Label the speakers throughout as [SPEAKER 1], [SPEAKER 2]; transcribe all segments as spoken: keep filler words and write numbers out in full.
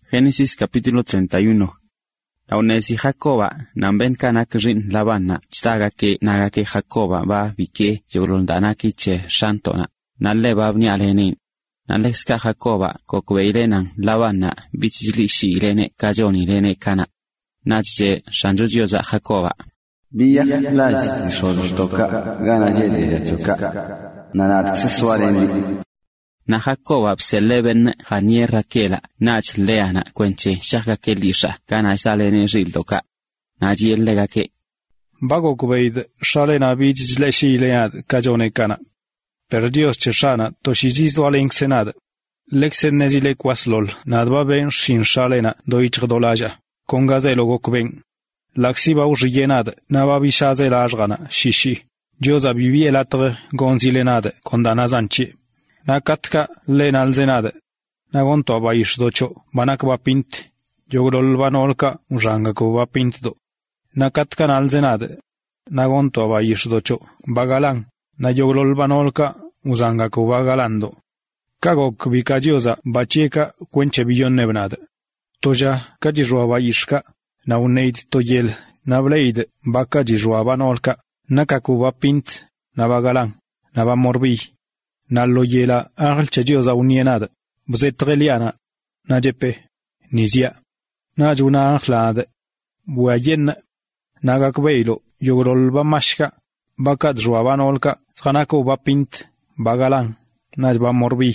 [SPEAKER 1] Génesis capítulo treinta y uno. Aunesi Jacoba, namben kanak rin labana, chtaga que naga que Jacoba va vike, yogoldanaki che shantona, nalle babni alenin. Nalexka Jacoba, kokveilenan, labana, bichilishi irene, kajoni irene kana. Nache, shanjujioza Jacoba.
[SPEAKER 2] Biya laji solostoka, gana yede yachoka, nanat seswarendi.
[SPEAKER 1] Na Jacoba pseleben janie Rakela, nach leana, cuenche, shaka que lisha, gana salene rildoka. Naji el legake.
[SPEAKER 3] Bago kubeid, shalena bij leshi lead, kajone kana. Per Dios cheshana, toshiziz waleng senad. Lexen nezile kwaslol, nadba ben shin shalena, doich dolaja. Kongaze logo kuben. Laxiba ujienad, nababi shaze lajgana, shishi. Joza bibi elatre, gonzilenad, kondanazanchi. Na katka le nalzenade. Na gonto ba ishdocho, banak ba pint. Jogrol banolka, ujanga ko ba pint do. Na katka nalzenade. Na gonto ba ishdocho, bagalan. Na jogrol banolka, uzanga ko ba galando. Kagok bikajioza, bacheka, kwenche biyon nebnade. Toja, kajirua ba ishka. Na uneid toyel, na bleid, bakajirua banolka. Na kaku ba pint, na bagalan, na ba morbi. Na loyela angel chedioza unienada, bzetreliana, na jepe, nizia, na juna anglade, buayen, na gakbeilo, yogrol ba mashka, bakat juaban olka, tranako ba pint, bagalan, na ba morbi.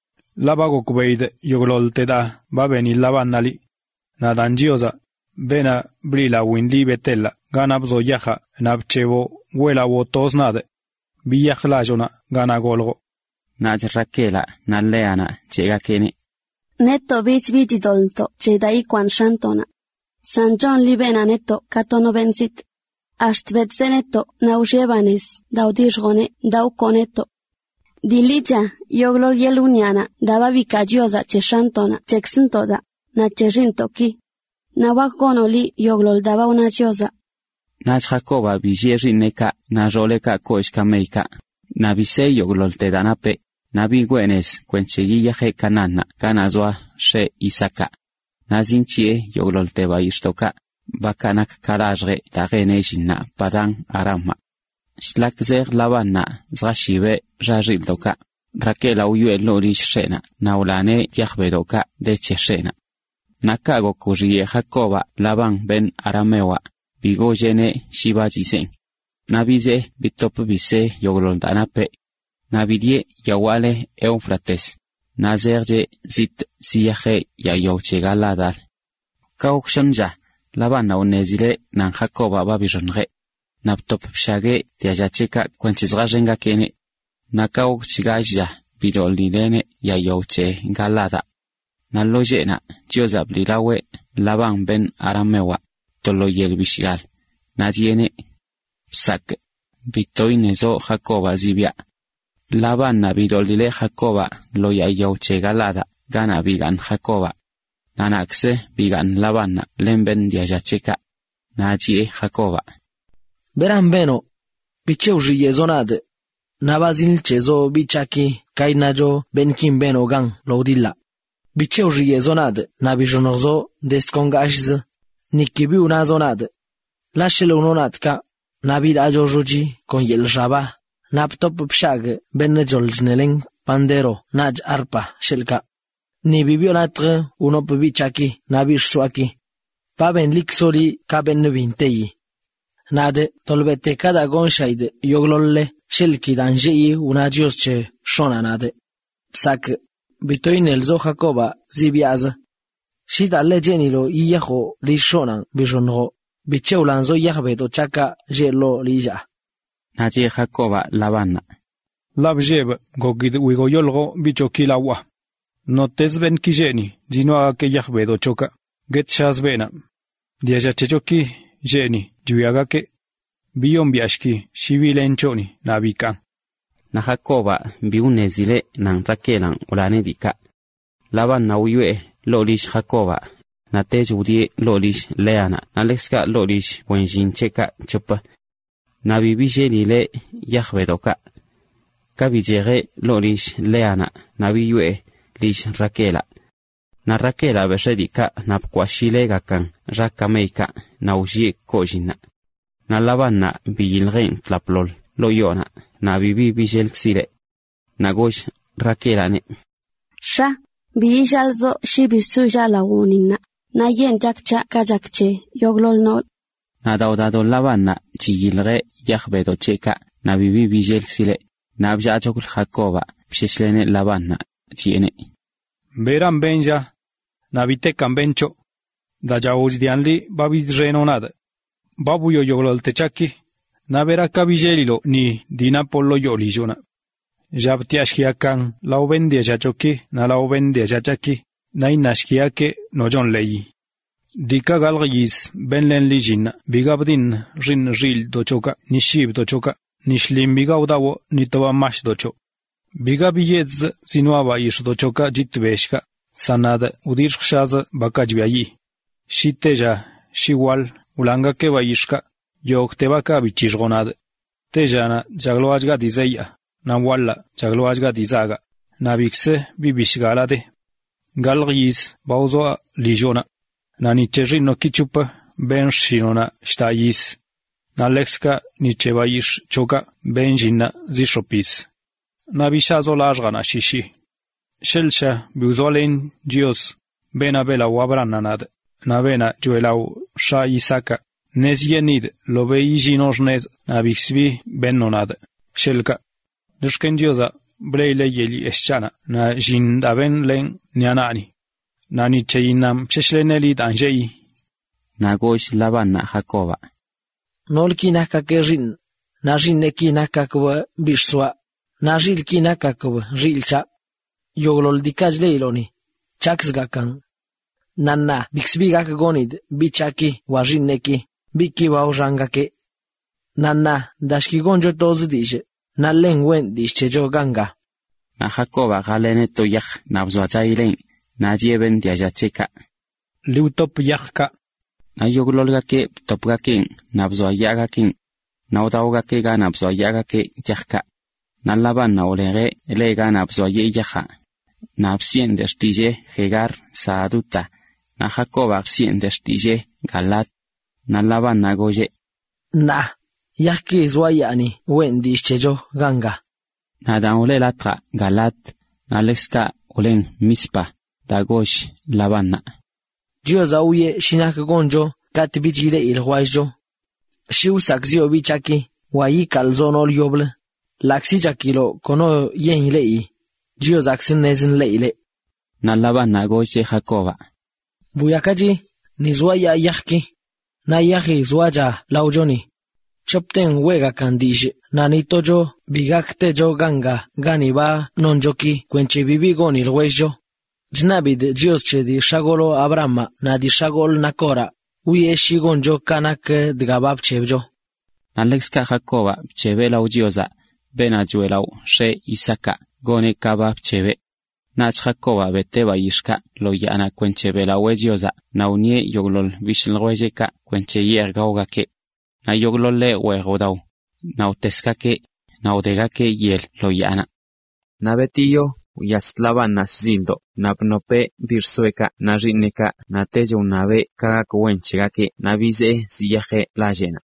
[SPEAKER 3] La bago kubeide, yogrol teda, ba beni labanali, na danjioza, bena brila winli betella, ganabzo yaja, nabchevo, huela wotos nade, biyajlajona, gana golgo.
[SPEAKER 1] Naj Rakela, na leana, chega kene.
[SPEAKER 4] Neto bich vigidolto, chedai quan shantona. San John libena neto, katono benzit. Asht betzeneto, naujevanes, daudishgone, daukoneto. Dilija, yoglol yeluniana, daba vikajioza che shantona, chexintoda, na cherintoki. Na wagonoli, yoglol daba una jioza.
[SPEAKER 1] Naj Jacoba bijeri neka, na roleka koishkameika. Na bise yoglol te danape. Nabi Gwenes, Quencheguilla G. Canana, Canazua, She Isaka. Nazinchie, Yoglolteba Istoka, Bakanak Kalajre, Tarenejina, Padan Arama. Shlakzer Lavana, Zrashive, Jajildoka. Rakela Uyue Lorish Shena, Naulane Yahbedoka, de Cheshena. Nakago Kurie Jacoba, Laban Ben Aramewa, Bigojene, Shibajisen. Nabize, Bitop Bise, Yoglondanape. Navidie yawale Eufrates. Nazerje zit siyaje yayoche galadal. Kaukshanja, labana unezile nan Jacoba babijonre. Naptop pshage tiajacheka kwenchizrajenga kene. Nakaukchigaja bidolilene yayoche galada. Nalojena, Josab lilawe, laban ben aramewa, toloyel bishigal. Nadiene, psak, bitoinezo Jacoba zibia. Labana bidolile Jacoba, lo yayauche galada, gana bigan Jacoba. Nanaxe bigan labana, lemben diajacheka. Najie Jacoba.
[SPEAKER 5] Beran beno, bicheuji yezonade. Nabazil chezo bichaki, kainajo benkin beno gang, lodilla. Bicheuji yezonade, nabijonozo, deskongashz, nikibi unazonade. Lashele unonatka, nabil ajojuji, con yel shaba. Naptop pshag, bennejoljneleng, pandero, naj arpa, shelka. Ni bibionatre, unop bichaki, nabish swaki. Paben liksoli, kaben vintei. Nade, tolbete kada gonshaide, yoglolle, shelki danjei, unajiosche, shona nade. Psak, bitoinel zo Jacoba, zibiaz. Shida legenilo, iyaho, lishonan, bijonro. Bicheulanzo yahbedo chaka, jelo lija.
[SPEAKER 1] Naji Jacoba labana.
[SPEAKER 3] Labjeb, gogid wigoyolgo bichokilawa. Notes ben kijeni, dinoa ke yahbedo choka. Get shazbena. Diaja chechoki, jeni, juyaga ke. Biyon biashki, shivilenchoni, nabikan.
[SPEAKER 1] Na Jacoba biunezile nan Rakelan ulanedika. Labana uyue, lolish Jacoba. Na tejudie lolish leana, nalexka lolish wenjin cheka chopa. Na bibije lile yahbedoka. Kabijere lolish leana, na biyue lish Rakela. Na Raquela beshedika napkwashile kan rakameika na uji kojina. Na Labana biyilgen tlaplol loyona na bibi bijelksile. Na gosh Raquelane.
[SPEAKER 4] Sha, bijalzo shibisu lawunina. Na yen jakcha kajakche yoglol nol.
[SPEAKER 1] Na daudado Labana chiyilge yahbedo cheka na bibi bijelksile. Na bjachokul Jacoba bsheslene Labana tiene.
[SPEAKER 3] Beran benja, nabite cambencho, da jaujdianli babid renonada. Babu yo yoglol techaki, navera cabigelilo ni dinapollo yolijona. Jabtiashkiakan, la obendia jachoki, na la obendia jachaki, na inashkiake no jon leyi. Dika galgis, benlen lijin, bigabdin, rin ril dochoka, ni shib dochoka, ni shlim bigaudawo, ni toba mash docho. Biga biyedz sinuaba ish dochoka jitbeshka, sanada udirshaz bakajbiayi. Shiteja, shiwal, ulanga keba ishka, yok tebaka bichishgonad. Tejana, jagloajga dizeya, na walla, jagloajga dizaga, na bikse bibishgalade. Galgis, bauzo lijona, na nicherino kichupa, ben shinona, shtayis. Na lekska nicheba ish choka, benjina zishopis. Na bishazo lajgana shishi. Shelsha buzolen dios bena bela wabrananad. Na bena juelau sha isaka. Nez yenid lobe ijinos nez na bixbi benonad. Shelka. Dushken diosa bleile yeli eschana na jindaben len nyanani. Na nicheinam sheshleneli danjei.
[SPEAKER 1] Na gosh Labana Jacoba.
[SPEAKER 5] Nolki nakakerin. Na jinneki nakakwa bishswa. Na jil ki nakakwa jilcha. Yoglol dikajleiloni. Chaksgakan. Nanna bixbigak gonid bichaki wajinneki. Biki waujangake. Nanna dashki gonjo tozdije. Na lengwen dishejo ganga.
[SPEAKER 1] Na Jacoba galene toyach na bzwatailen. Na jeben diajacheka.
[SPEAKER 3] Liutop yachka.
[SPEAKER 1] Na yoglolgake topgakin na bzwayagakin. Na odawgake ga na bzwayagake yachka. Na Labana olere elega na bzoye yaja. Na absien destije Hegar Saaduta. Na Jacoba absien destije Galat. Na Labana goye.
[SPEAKER 5] Na, yaki zwayani wen dishejo ganga.
[SPEAKER 1] Na dan ole latra Galat. Na leska olen Mispa. Da gosh Labana.
[SPEAKER 5] Dioza uye shinak gonjo katibijile ilhuajjo. Shiu sakzio bichaki wayi kalzonol yoble. Laksi jakilo kono yen lei. Jio zaksin nezin leile.
[SPEAKER 1] Na Labana goche Jacoba.
[SPEAKER 5] Buyakaji ni zwaya yahki. Na yahi zwaja laujoni. Chopten wega kandije. Na nitojo bigakte jo ganga ganiba nonjoki kwenche bibi goni lwejo. Jnabid jiosche di shagolo Abrama na di shagol nakora. Uye shigonjo kanak dgabab chebjo.
[SPEAKER 1] Na lekska Jacoba chebe laujioza. Bena juelau she Isaka gone kaba chebe. Nach Jacoba beteba yishka lo yana kwenchebe la wejioza na unie yoglol vishlwejeka kwenche yergaugake. Na yoglol le wegodau. Na uteskake na udegake yel lo yana. Na betillo Uyastlabana zindo na pnope birsueka na rineka na teyo nabe kaga kwenchegake na bize siyaje la llena.